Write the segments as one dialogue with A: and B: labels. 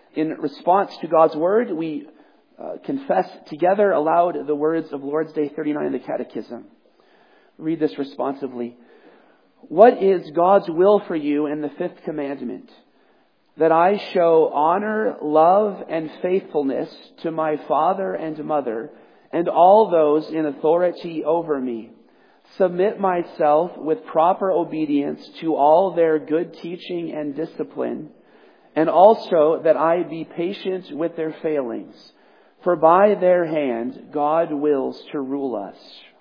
A: In response to God's Word, we confess together aloud the words of Lord's Day 39 in the Catechism. Read this responsively. What is God's will for you in the fifth commandment? That I show honor, love, and faithfulness to my father and mother, and all those in authority over me. Submit myself with proper obedience to all their good teaching and discipline, and also that I be patient with their failings. For by their hand God wills to rule us.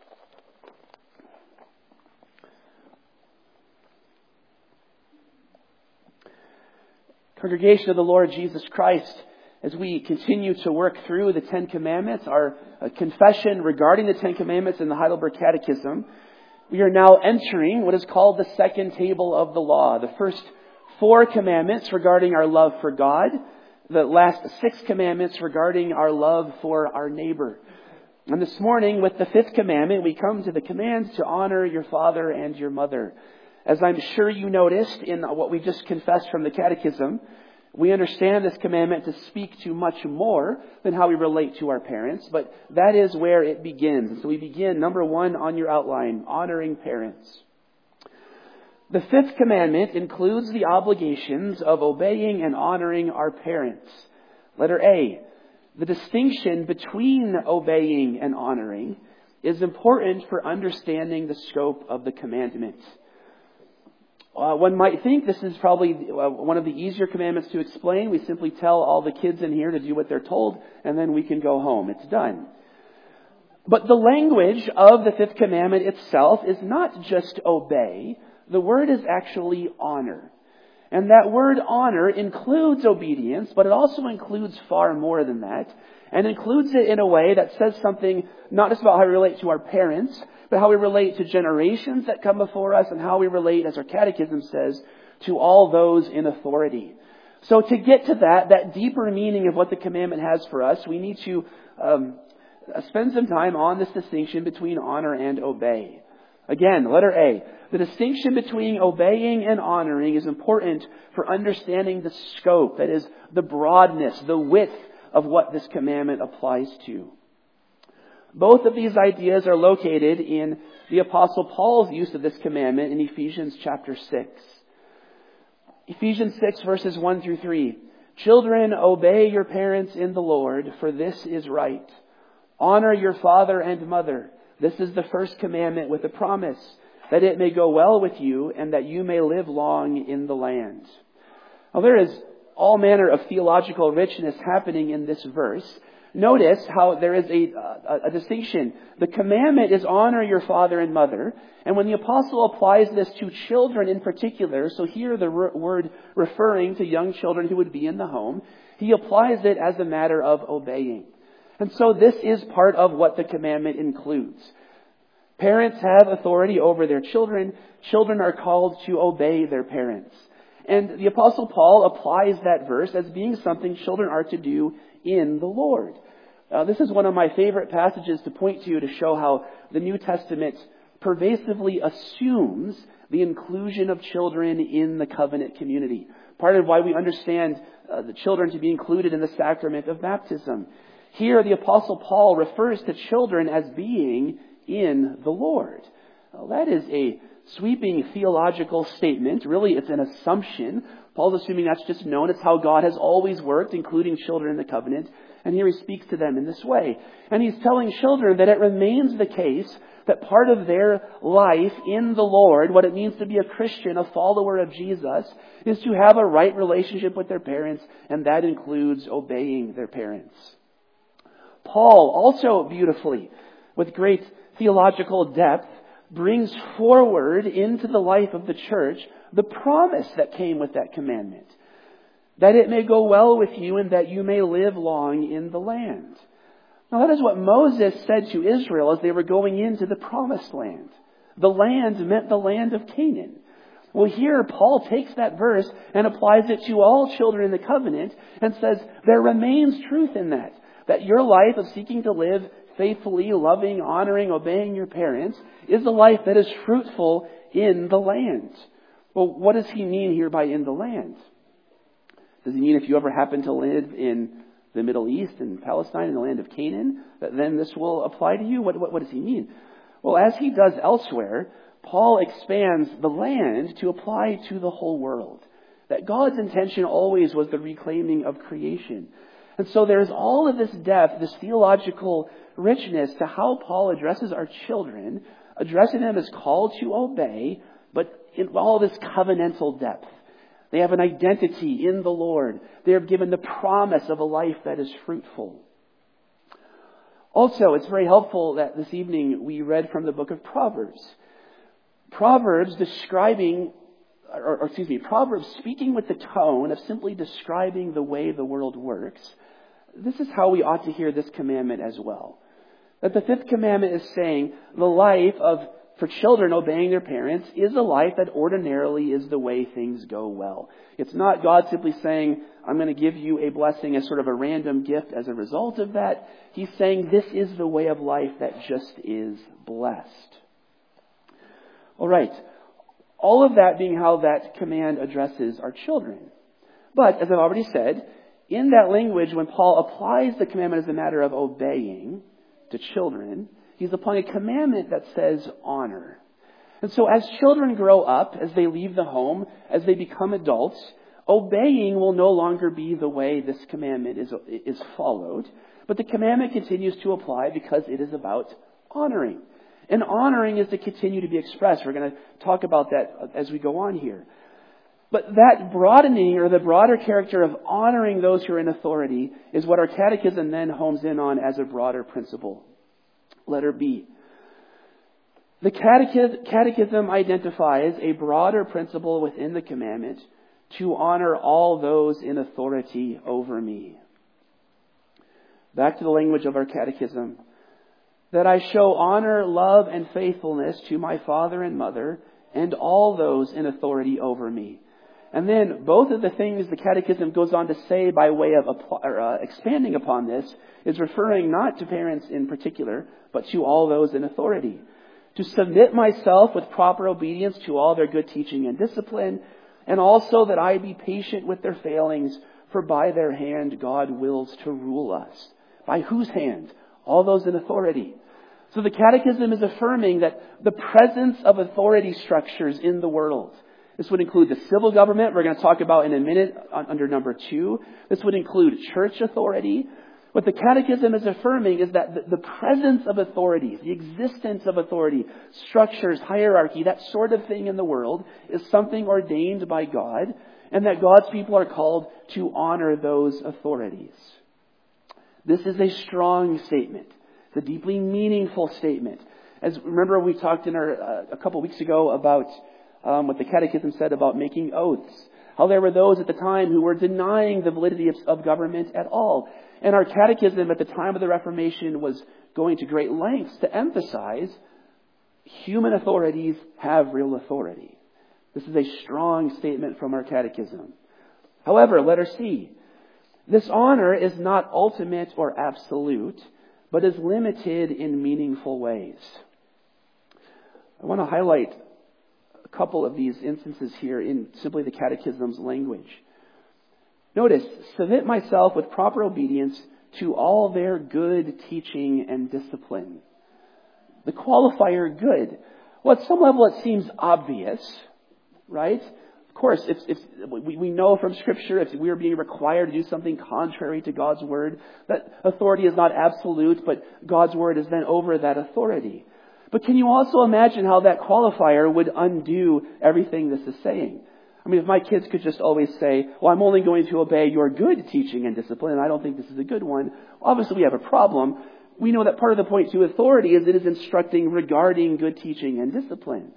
A: Congregation of the Lord Jesus Christ, as we continue to work through the Ten Commandments, our confession regarding the Ten Commandments in the Heidelberg Catechism, we are now entering what is called the second table of the law. The first 4 commandments regarding our love for God, the last 6 commandments regarding our love for our neighbor. And this morning, with the 5th commandment, we come to the command to honor your father and your mother. As I'm sure you noticed in what we just confessed from the Catechism, we understand this commandment to speak to much more than how we relate to our parents, but that is where it begins. So we begin, number 1 on your outline, honoring parents. The 5th commandment includes the obligations of obeying and honoring our parents. Letter A, the distinction between obeying and honoring is important for understanding the scope of the commandment. One might think this is probably one of the easier commandments to explain. We simply tell all the kids in here to do what they're told, and then we can go home. It's done. But the language of the 5th commandment itself is not just obey. The word is actually honor. And that word honor includes obedience, but it also includes far more than that. And includes it in a way that says something not just about how we relate to our parents, but how we relate to generations that come before us, and how we relate, as our Catechism says, to all those in authority. So to get to that deeper meaning of what the commandment has for us, we need to spend some time on this distinction between honor and obey. Again, letter A. The distinction between obeying and honoring is important for understanding the scope, that is, the broadness, the width of what this commandment applies to. Both of these ideas are located in the Apostle Paul's use of this commandment in Ephesians chapter 6. Ephesians 6 verses 1 through 3. Children, obey your parents in the Lord, for this is right. Honor your father and mother. This is the first commandment with a promise, that it may go well with you and that you may live long in the land. Now there is all manner of theological richness happening in this verse. Notice how there is a distinction. The commandment is honor your father and mother. And when the apostle applies this to children in particular, so here the word referring to young children who would be in the home, he applies it as a matter of obeying. And so this is part of what the commandment includes. Parents have authority over their children. Children are called to obey their parents. And the Apostle Paul applies that verse as being something children are to do in the Lord. This is one of my favorite passages to point to show how the New Testament pervasively assumes the inclusion of children in the covenant community. Part of why we understand the children to be included in the sacrament of baptism. Here, the Apostle Paul refers to children as being in the Lord. That is a sweeping theological statement. Really, it's an assumption. Paul's assuming that's just known. It's how God has always worked, including children in the covenant. And here he speaks to them in this way. And he's telling children that it remains the case that part of their life in the Lord, what it means to be a Christian, a follower of Jesus, is to have a right relationship with their parents, and that includes obeying their parents. Paul also beautifully, with great theological depth, brings forward into the life of the church the promise that came with that commandment. That it may go well with you and that you may live long in the land. Now that is what Moses said to Israel as they were going into the promised land. The land meant the land of Canaan. Well, here Paul takes that verse and applies it to all children in the covenant and says there remains truth in that. That your life of seeking to live faithfully, loving, honoring, obeying your parents is a life that is fruitful in the land. Well, what does he mean here by in the land? Does he mean if you ever happen to live in the Middle East and Palestine in the land of Canaan, that then this will apply to you? What does he mean? Well, as he does elsewhere, Paul expands the land to apply to the whole world. That God's intention always was the reclaiming of creation. And so there's all of this depth, this theological richness to how Paul addresses our children, addressing them as called to obey, but in all this covenantal depth. They have an identity in the Lord. They are given the promise of a life that is fruitful. Also, it's very helpful that this evening we read from the book of Proverbs. Proverbs speaking with the tone of simply describing the way the world works. This is how we ought to hear this commandment as well. That the fifth commandment is saying the life for children obeying their parents is a life that ordinarily is the way things go well. It's not God simply saying, I'm going to give you a blessing as sort of a random gift as a result of that. He's saying this is the way of life that just is blessed. All right. All of that being how that command addresses our children. But, as I've already said, in that language, when Paul applies the commandment as a matter of obeying to children, he's applying a commandment that says honor. And so as children grow up, as they leave the home, as they become adults, obeying will no longer be the way this commandment is followed. But the commandment continues to apply because it is about honoring. And honoring is to continue to be expressed. We're going to talk about that as we go on here. But that broadening or the broader character of honoring those who are in authority is what our catechism then homes in on as a broader principle. Letter B. The catechism identifies a broader principle within the commandment to honor all those in authority over me. Back to the language of our catechism. That I show honor, love, and faithfulness to my father and mother and all those in authority over me. And then both of the things the catechism goes on to say by way of expanding upon this is referring not to parents in particular, but to all those in authority. To submit myself with proper obedience to all their good teaching and discipline, and also that I be patient with their failings, for by their hand God wills to rule us. By whose hand? All those in authority. So the catechism is affirming that the presence of authority structures in the world. This would include the civil government, we're going to talk about in a minute under number 2. This would include church authority. What the catechism is affirming is that the presence of authority, the existence of authority, structures, hierarchy, that sort of thing in the world is something ordained by God, and that God's people are called to honor those authorities. This is a strong statement. It's a deeply meaningful statement. As remember, we talked in a couple weeks ago about what the Catechism said about making oaths. How there were those at the time who were denying the validity of government at all. And our Catechism at the time of the Reformation was going to great lengths to emphasize human authorities have real authority. This is a strong statement from our Catechism. However, letter C. This honor is not ultimate or absolute, but is limited in meaningful ways. I want to highlight a couple of these instances here in simply the Catechism's language. Notice, submit myself with proper obedience to all their good teaching and discipline. The qualifier good. Well, at some level it seems obvious, right? Of course, if we know from Scripture, if we are being required to do something contrary to God's Word, that authority is not absolute, but God's Word is then over that authority. But can you also imagine how that qualifier would undo everything this is saying? I mean, if my kids could just always say, well, I'm only going to obey your good teaching and discipline, and I don't think this is a good one, obviously we have a problem. We know that part of the point to authority is it is instructing regarding good teaching and discipline.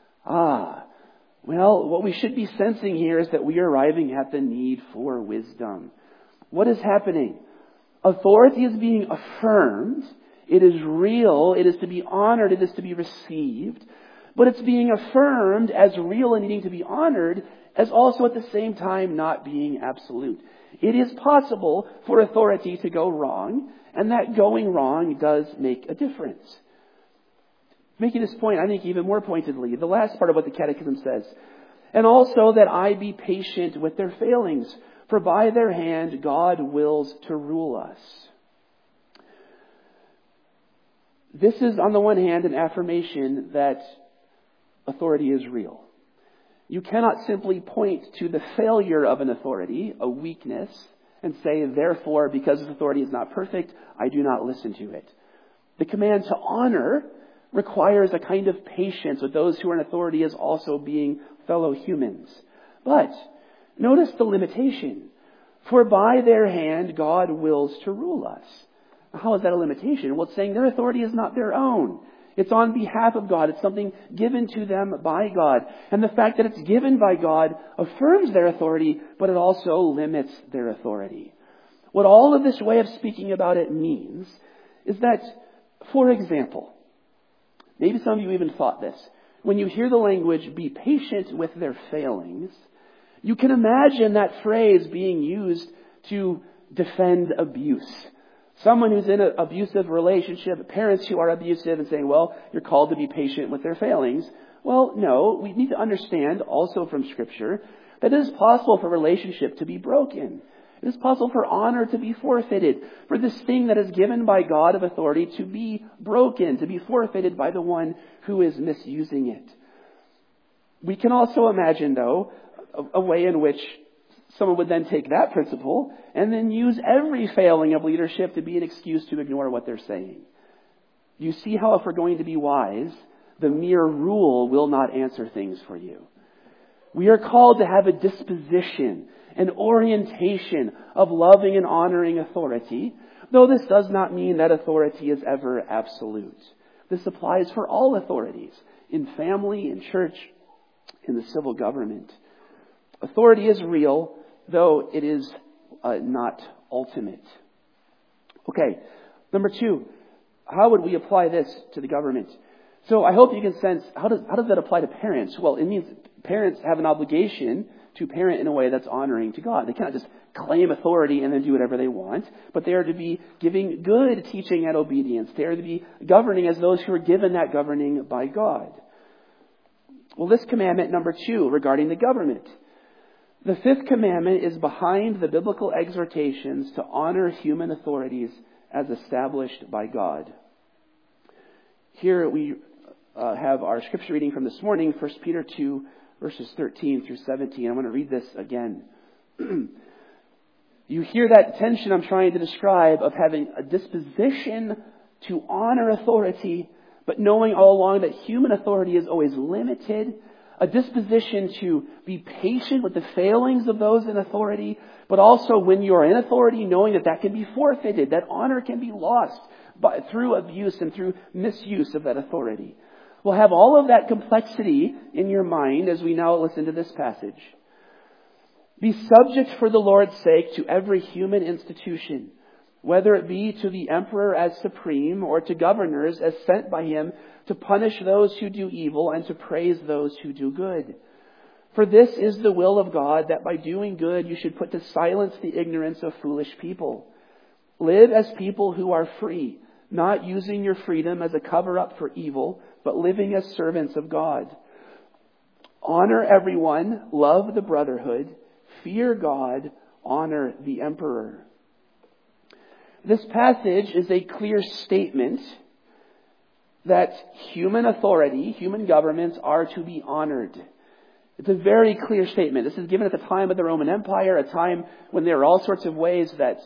A: Well, what we should be sensing here is that we are arriving at the need for wisdom. What is happening? Authority is being affirmed. It is real. It is to be honored. It is to be received. But it's being affirmed as real and needing to be honored, as also at the same time not being absolute. It is possible for authority to go wrong, and that going wrong does make a difference. Making this point, I think even more pointedly, the last part of what the Catechism says, and also that I be patient with their failings, For by their hand God wills to rule us. This is, on the one hand, an affirmation that authority is real. You cannot simply point to the failure of an authority, a weakness, and say, therefore, because this authority is not perfect, I do not listen to it. The command to honor requires a kind of patience with those who are in authority as also being fellow humans. But notice the limitation. For by their hand God wills to rule us. How is that a limitation? Well, it's saying their authority is not their own. It's on behalf of God. It's something given to them by God. And the fact that it's given by God affirms their authority, but it also limits their authority. What all of this way of speaking about it means is that, for example, maybe some of you even thought this. When you hear the language, be patient with their failings, you can imagine that phrase being used to defend abuse. Someone who's in an abusive relationship, parents who are abusive and saying, well, you're called to be patient with their failings. Well, no, we need to understand also from Scripture that it is possible for a relationship to be broken. It is possible for honor to be forfeited, for this thing that is given by God of authority to be broken, to be forfeited by the one who is misusing it. We can also imagine, though, a way in which someone would then take that principle and then use every failing of leadership to be an excuse to ignore what they're saying. You see how if we're going to be wise, the mere rule will not answer things for you. We are called to have a disposition, an orientation of loving and honoring authority, though this does not mean that authority is ever absolute. This applies for all authorities, in family, in church, in the civil government. Authority is real, though it is not ultimate. Okay, number 2, how would we apply this to the government? So I hope you can sense, how does that apply to parents? Well, it means parents have an obligation to parent in a way that's honoring to God. They cannot just claim authority and then do whatever they want, but they are to be giving good teaching and obedience. They are to be governing as those who are given that governing by God. Well, this commandment, number 2, regarding the government. The 5th commandment is behind the biblical exhortations to honor human authorities as established by God. Here we have our scripture reading from this morning, 1 Peter 2, verses 13 through 17. I want to read this again. You hear that tension I'm trying to describe of having a disposition to honor authority, but knowing all along that human authority is always limited. A disposition to be patient with the failings of those in authority, but also when you are in authority, knowing that that can be forfeited, that honor can be lost through abuse and through misuse of that authority. We'll have all of that complexity in your mind as we now listen to this passage. Be subject for the Lord's sake to every human institution, whether it be to the emperor as supreme or to governors as sent by him to punish those who do evil and to praise those who do good. For this is the will of God, that by doing good you should put to silence the ignorance of foolish people. Live as people who are free, not using your freedom as a cover-up for evil, but living as servants of God. Honor everyone, love the brotherhood, fear God, honor the emperor. This passage is a clear statement that human authority, human governments are to be honored. It's a very clear statement. This is given at the time of the Roman Empire, a time when there are all sorts of ways that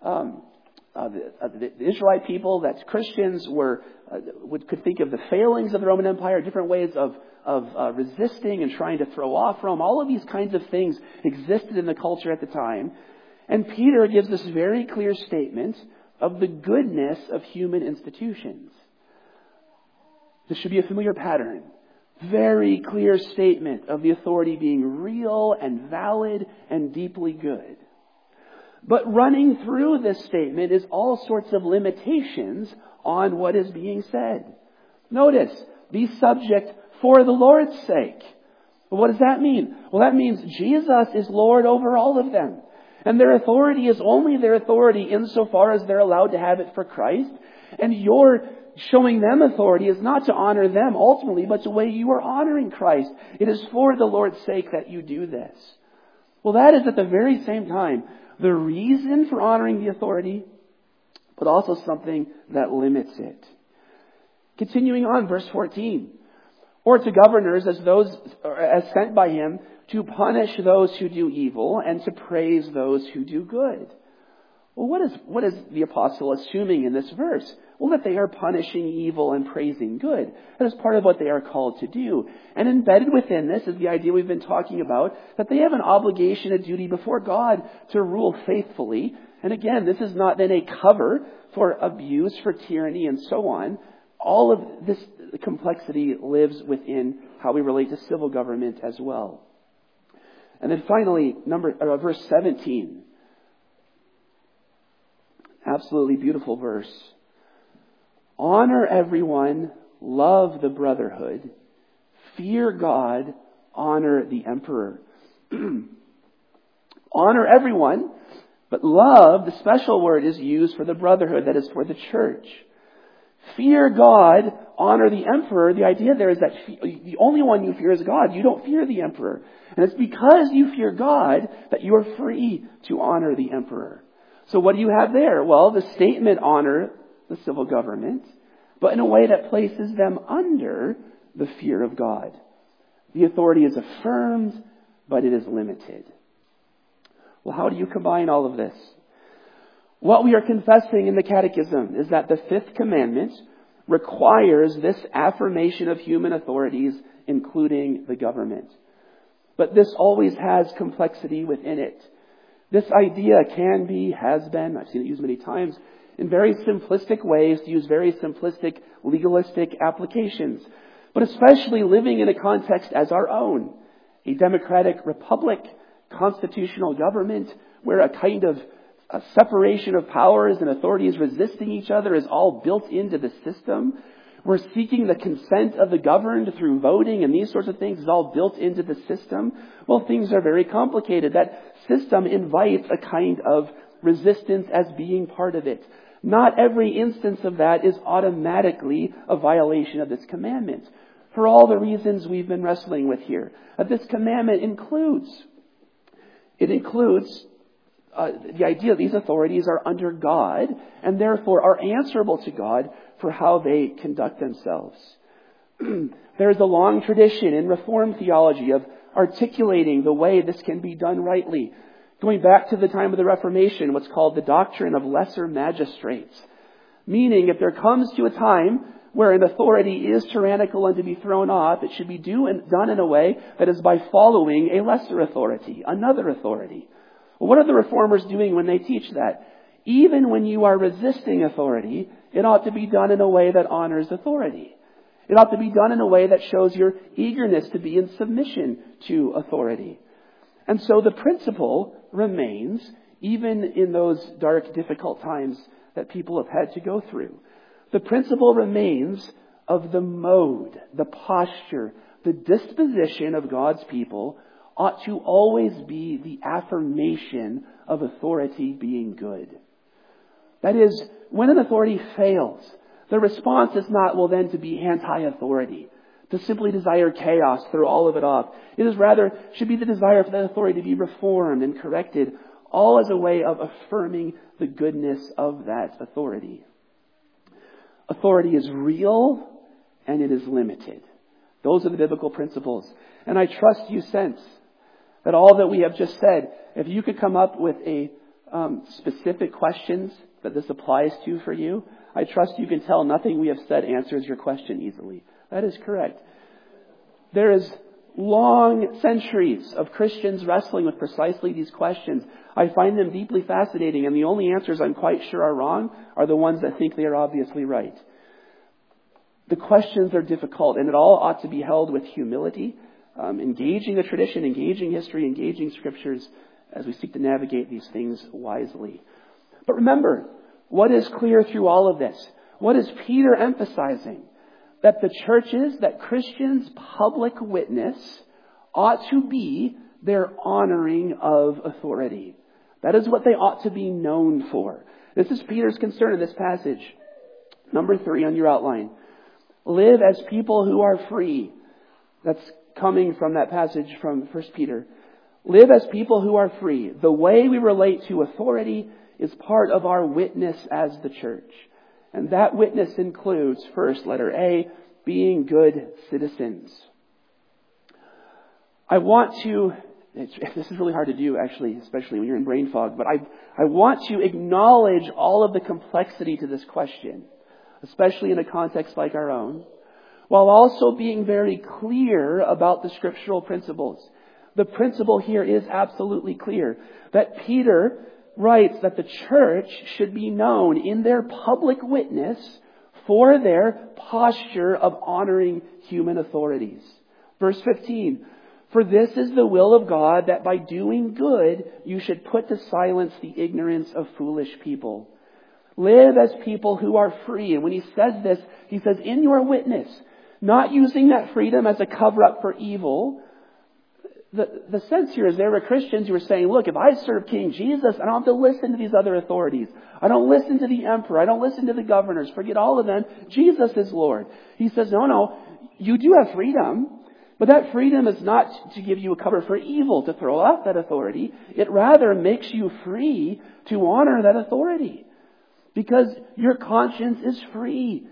A: the Israelite people, that Christians could think of the failings of the Roman Empire, different ways of resisting and trying to throw off Rome. All of these kinds of things existed in the culture at the time. And Peter gives this very clear statement of the goodness of human institutions. This should be a familiar pattern. Very clear statement of the authority being real and valid and deeply good. But running through this statement is all sorts of limitations on what is being said. Notice, be subject for the Lord's sake. Well, what does that mean? Well, that means Jesus is Lord over all of them. And their authority is only their authority insofar as they're allowed to have it for Christ. And your showing them authority is not to honor them ultimately, but the way you are honoring Christ. It is for the Lord's sake that you do this. Well, that is at the very same time the reason for honoring the authority, but also something that limits it. Continuing on, verse 14. Or to governors as sent by him to punish those who do evil and to praise those who do good. Well, what is the apostle assuming in this verse? Well, that they are punishing evil and praising good. That is part of what they are called to do. And embedded within this is the idea we've been talking about, that they have an obligation, a duty before God to rule faithfully. And again, this is not then a cover for abuse, for tyranny, and so on. All of this complexity lives within how we relate to civil government as well. And then finally, verse 17. Absolutely beautiful verse. Honor everyone, love the brotherhood, fear God, honor the emperor. Honor everyone, but love, the special word is used for the brotherhood, that is for the church. Fear God, honor the emperor. The idea there is that the only one you fear is God. You don't fear the emperor. And it's because you fear God that you are free to honor the emperor. So what do you have there? Well, the statement honor the civil government, but in a way that places them under the fear of God. The authority is affirmed, but it is limited. Well, how do you combine all of this? What we are confessing in the Catechism is that the fifth commandment requires this affirmation of human authorities, including the government. But this always has complexity within it. This idea can be, has been, I've seen it used many times, in very simplistic ways, to use very simplistic, legalistic applications. But especially living in a context as our own, a democratic republic, constitutional government, where a kind of a separation of powers and authorities resisting each other is all built into the system. We're seeking the consent of the governed through voting, and these sorts of things is all built into the system. Well, things are very complicated. That system invites a kind of resistance as being part of it. Not every instance of that is automatically a violation of this commandment, for all the reasons we've been wrestling with here. This commandment includes the idea that these authorities are under God and therefore are answerable to God for how they conduct themselves. There is a long tradition in Reformed theology of articulating the way this can be done rightly. Going back to the time of the Reformation, what's called the doctrine of lesser magistrates. Meaning, if there comes to a time where an authority is tyrannical and to be thrown off, it should be done in a way that is by following a lesser authority, another authority. Well, what are the reformers doing when they teach that? Even when you are resisting authority, it ought to be done in a way that honors authority. It ought to be done in a way that shows your eagerness to be in submission to authority. And so the principle remains, even in those dark, difficult times that people have had to go through. The principle remains of the mode, the posture, the disposition of God's people ought to always be the affirmation of authority being good. That is, when an authority fails, the response is not, well, then to be anti-authority, to simply desire chaos, throw all of it off. It is rather, should be the desire for that authority to be reformed and corrected, all as a way of affirming the goodness of that authority. Authority is real and it is limited. Those are the biblical principles. And I trust you sense that all that we have just said, if you could come up with a specific questions that this applies to for you, I trust you can tell nothing we have said answers your question easily. That is correct. There is long centuries of Christians wrestling with precisely these questions. I find them deeply fascinating, and the only answers I'm quite sure are wrong are the ones that think they are obviously right. The questions are difficult, and it all ought to be held with humility, engaging the tradition, engaging history, engaging scriptures as we seek to navigate these things wisely. But remember, what is clear through all of this? What is Peter emphasizing? That the churches, that Christians' public witness ought to be their honoring of authority. That is what they ought to be known for. This is Peter's concern in this passage. Number 3 on your outline. Live as people who are free. That's coming from that passage from 1 Peter. Live as people who are free. The way we relate to authority is part of our witness as the church. And that witness includes, first, letter A, being good citizens. I want to, this is really hard to do actually, especially when you're in brain fog, but I want to acknowledge all of the complexity to this question, especially in a context like our own, while also being very clear about the scriptural principles. The principle here is absolutely clear, that Peter writes that the church should be known in their public witness for their posture of honoring human authorities. Verse 15, for this is the will of God, that by doing good you should put to silence the ignorance of foolish people. Live as people who are free. And when he says this, he says, in your witness, not using that freedom as a cover-up for evil. The sense here is there were Christians who were saying, look, if I serve King Jesus, I don't have to listen to these other authorities. I don't listen to the emperor. I don't listen to the governors. Forget all of them. Jesus is Lord. He says, no, you do have freedom. But that freedom is not to give you a cover for evil, to throw off that authority. It rather makes you free to honor that authority. Because your conscience is free.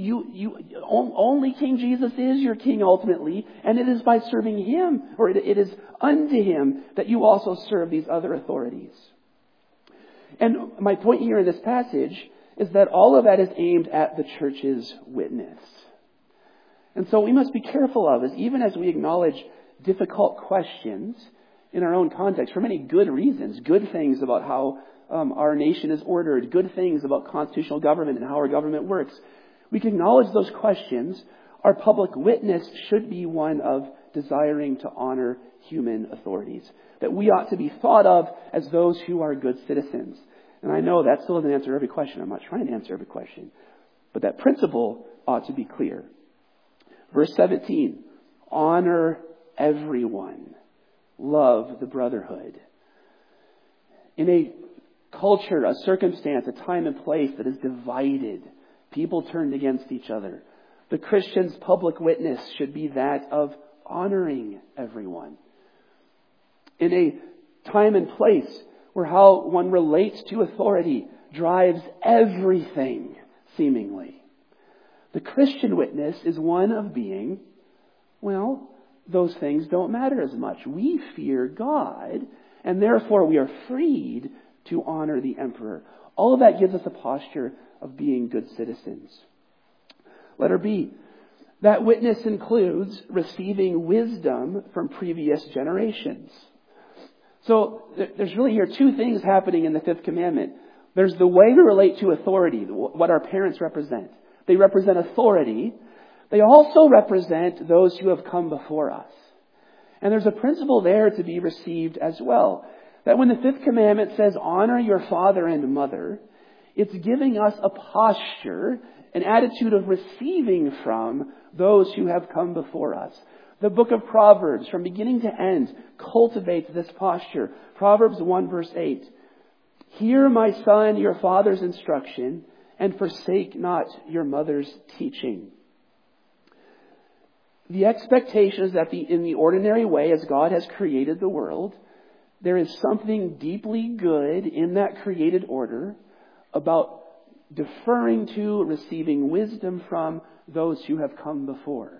A: Only King Jesus is your king ultimately, and it is by serving him, or it is unto him, that you also serve these other authorities. And my point here in this passage is that all of that is aimed at the church's witness. And so we must be careful of is even as we acknowledge difficult questions in our own context, for many good reasons, good things about how our nation is ordered, good things about constitutional government and how our government works. We can acknowledge those questions. Our public witness should be one of desiring to honor human authorities. That we ought to be thought of as those who are good citizens. And I know that still doesn't answer every question. I'm not trying to answer every question. But that principle ought to be clear. Verse 17, honor everyone. Love the brotherhood. In a culture, a circumstance, a time and place that is divided, people turned against each other, the Christian's public witness should be that of honoring everyone. In a time and place where how one relates to authority drives everything, seemingly, the Christian witness is one of being, well, those things don't matter as much. We fear God, and therefore we are freed to honor the emperor. All of that gives us a posture of being good citizens. Letter B. That witness includes receiving wisdom from previous generations. So there's really here two things happening in the fifth commandment. There's the way we relate to authority, what our parents represent. They represent authority. They also represent those who have come before us. And there's a principle there to be received as well. That when the fifth commandment says, honor your father and mother, it's giving us a posture, an attitude of receiving from those who have come before us. The book of Proverbs, from beginning to end, cultivates this posture. Proverbs 1 verse 8. Hear, my son, your father's instruction, and forsake not your mother's teaching. The expectation is that in the ordinary way, as God has created the world, there is something deeply good in that created order about deferring to, receiving wisdom from those who have come before.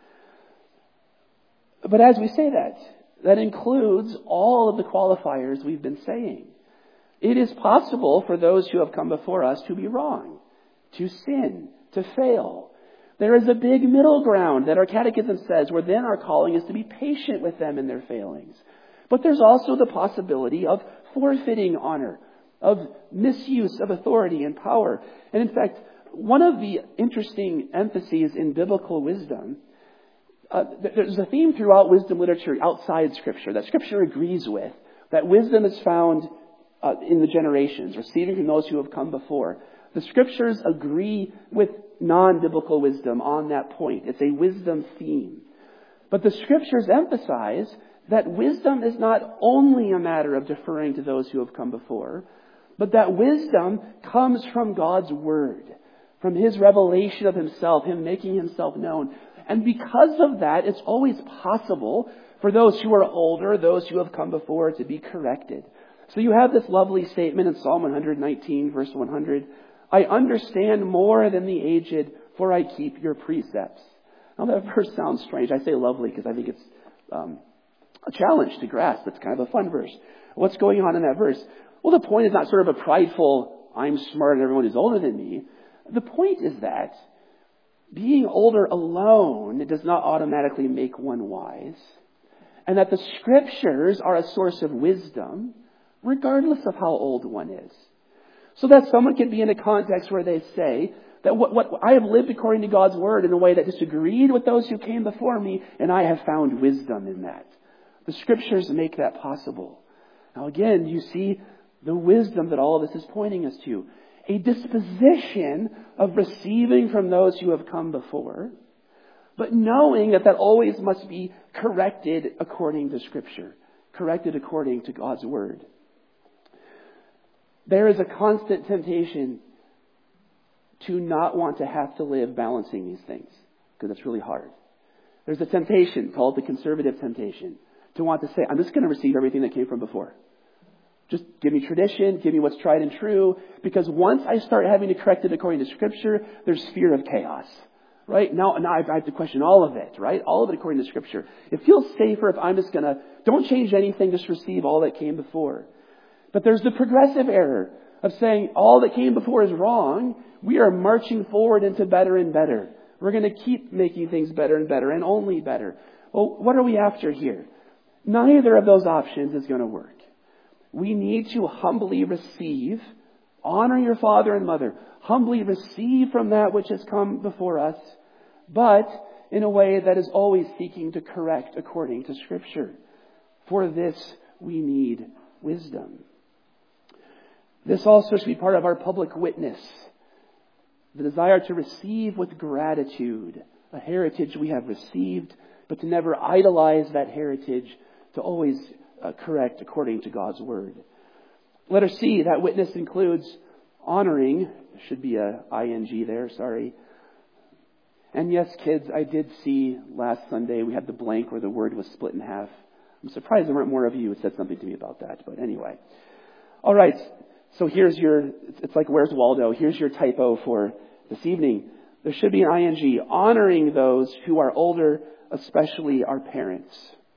A: But as we say that includes all of the qualifiers we've been saying. It is possible for those who have come before us to be wrong, to sin, to fail. There is a big middle ground that our catechism says, where then our calling is to be patient with them in their failings. But there's also the possibility of forfeiting honor, of misuse of authority and power. And in fact, one of the interesting emphases in biblical wisdom, there's a theme throughout wisdom literature outside Scripture, that Scripture agrees with, that wisdom is found in the generations, receiving from those who have come before. The Scriptures agree with non-biblical wisdom on that point. It's a wisdom theme. But the Scriptures emphasize that wisdom is not only a matter of deferring to those who have come before, but that wisdom comes from God's Word, from His revelation of Himself, Him making Himself known. And because of that, it's always possible for those who are older, those who have come before, to be corrected. So you have this lovely statement in Psalm 119, verse 100. I understand more than the aged, for I keep your precepts. Now that verse sounds strange. I say lovely because I think it's a challenge to grasp. It's kind of a fun verse. What's going on in that verse? Well, the point is not sort of a prideful, I'm smart and everyone is older than me. The point is that being older alone does not automatically make one wise. And that the Scriptures are a source of wisdom, regardless of how old one is. So that someone can be in a context where they say that what I have lived according to God's Word in a way that disagreed with those who came before me, and I have found wisdom in that. The Scriptures make that possible. Now again, you see the wisdom that all of this is pointing us to. A disposition of receiving from those who have come before, but knowing that always must be corrected according to Scripture, corrected according to God's Word. There is a constant temptation to not want to have to live balancing these things, because it's really hard. There's a temptation called the conservative temptation to want to say, I'm just going to receive everything that came from before. Just give me tradition, give me what's tried and true, because once I start having to correct it according to Scripture, there's fear of chaos. Right? Now I have to question all of it, right? All of it according to Scripture. It feels safer if I'm just going to, don't change anything, just receive all that came before. But there's the progressive error of saying all that came before is wrong. We are marching forward into better and better. We're going to keep making things better and better and only better. Well, what are we after here? Neither of those options is going to work. We need to humbly receive, honor your father and mother, humbly receive from that which has come before us, but in a way that is always seeking to correct according to Scripture. For this we need wisdom. This also should be part of our public witness. The desire to receive with gratitude a heritage we have received, but to never idolize that heritage, to always correct according to God's Word. Letter C, that witness includes honoring. There should be a ing there, sorry. And yes, kids, I did see last Sunday we had the blank where the word was split in half. I'm surprised there weren't more of you who said something to me about that, but anyway. All right, so here's it's like Where's Waldo? Here's your typo for this evening. There should be an ing, honoring those who are older, especially our parents.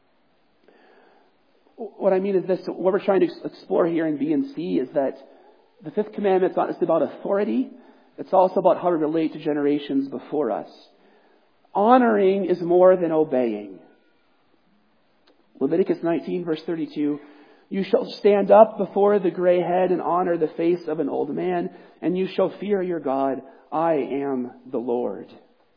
A: What I mean is this, what we're trying to explore here in B and C is that the fifth commandment is not just about authority, it's also about how to relate to generations before us. Honoring is more than obeying. Leviticus 19, verse 32, you shall stand up before the gray head and honor the face of an old man, and you shall fear your God. I am the Lord.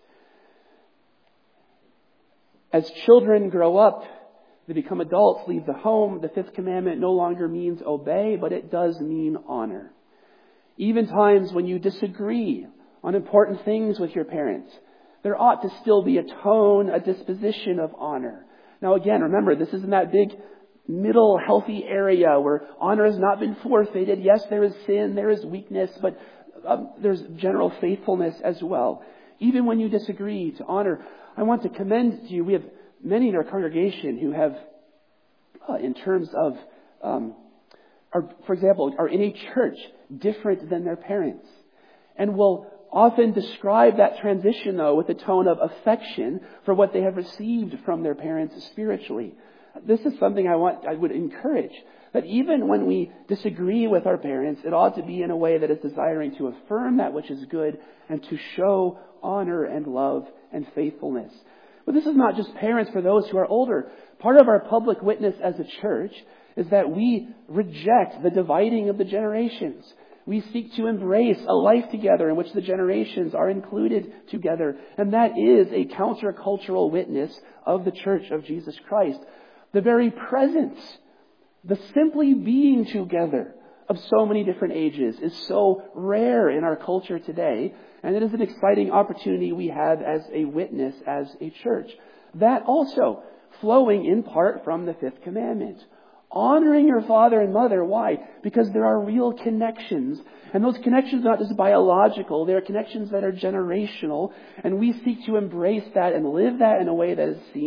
A: As children grow up, they become adults, leave the home. The fifth commandment no longer means obey, but it does mean honor. Even times when you disagree on important things with your parents, there ought to still be a tone, a disposition of honor. Now again, remember, this isn't that big middle healthy area where honor has not been forfeited. Yes, there is sin, there is weakness, but there's general faithfulness as well. Even when you disagree, to honor. I want to commend to you, we have many in our congregation who have, in terms of, for example, are in a church different than their parents. And will often describe that transition, though, with a tone of affection for what they have received from their parents spiritually. This is something I would encourage. That even when we disagree with our parents, it ought to be in a way that is desiring to affirm that which is good and to show honor and love and faithfulness. But this is not just parents for those who are older. Part of our public witness as a church is that we reject the dividing of the generations. We seek to embrace a life together in which the generations are included together. And that is a countercultural witness of the Church of Jesus Christ. The very presence, the simply being together of so many different ages is so rare in our culture today. And it is an exciting opportunity we have as a witness, as a church. That also flowing in part from the fifth commandment. Honoring your father and mother. Why? Because there are real connections. And those connections are not just biological. They are connections that are generational. And we seek to embrace that and live that in a way that is seen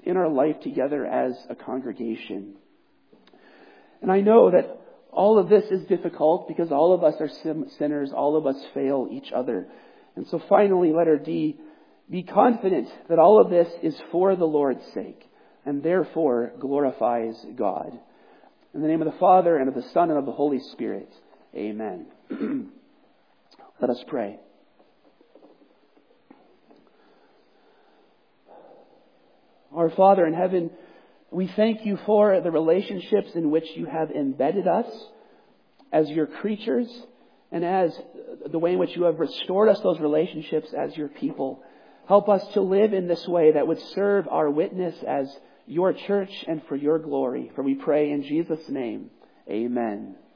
A: in our life together as a congregation. And I know that all of this is difficult because all of us are sinners. All of us fail each other. And so finally, letter D, be confident that all of this is for the Lord's sake and therefore glorifies God. In the name of the Father, and of the Son, and of the Holy Spirit. Amen. Let us pray. Our Father in heaven, we thank you for the relationships in which you have embedded us as your creatures, and as the way in which you have restored us those relationships as your people. Help us to live in this way that would serve our witness as your church and for your glory. For we pray in Jesus' name. Amen.